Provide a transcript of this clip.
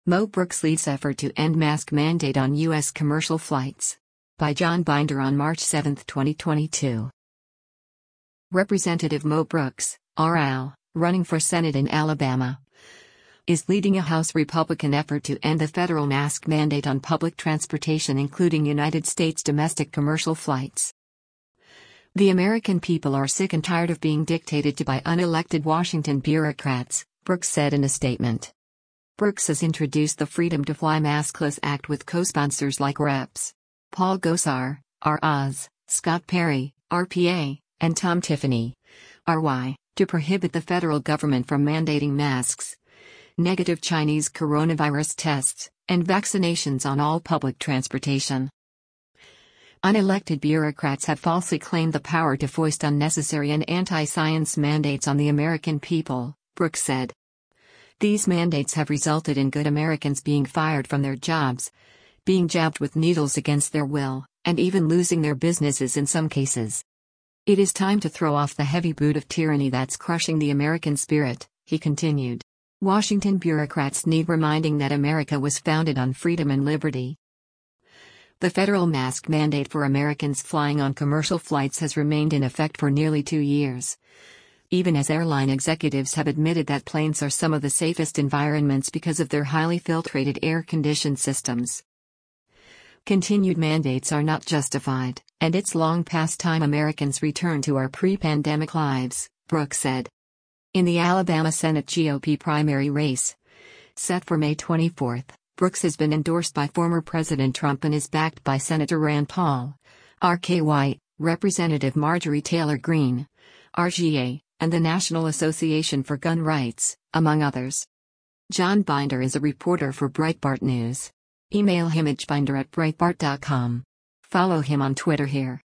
Mo Brooks leads effort to end mask mandate on U.S. commercial flights. By John Binder on March 7, 2022. Representative Mo Brooks, R.L., running for Senate in Alabama, is leading a House Republican effort to end the federal mask mandate on public transportation, including United States domestic commercial flights. The American people are sick and tired of being dictated to by unelected Washington bureaucrats, Brooks said in a statement. Brooks has introduced the Freedom to Fly Maskless Act with co-sponsors like Reps. Paul Gosar, R. Oz, Scott Perry, RPA, and Tom Tiffany, RY, to prohibit the federal government from mandating masks, negative Chinese coronavirus tests, and vaccinations on all public transportation. Unelected bureaucrats have falsely claimed the power to foist unnecessary and anti-science mandates on the American people, Brooks said. These mandates have resulted in good Americans being fired from their jobs, being jabbed with needles against their will, and even losing their businesses in some cases. It is time to throw off the heavy boot of tyranny that's crushing the American spirit, he continued. Washington bureaucrats need reminding that America was founded on freedom and liberty. The federal mask mandate for Americans flying on commercial flights has remained in effect for nearly 2 years, even as airline executives have admitted that planes are some of the safest environments because of their highly filtrated air-conditioned systems. Continued mandates are not justified, and it's long past time Americans return to our pre-pandemic lives, Brooks said. In the Alabama Senate GOP primary race, set for May 24, Brooks has been endorsed by former President Trump and is backed by Senator Rand Paul, R.K. White, Representative Marjorie Taylor Greene, RGA, and the National Association for Gun Rights, among others. John Binder is a reporter for Breitbart News. Email him at binder@breitbart.com. Follow him on Twitter here.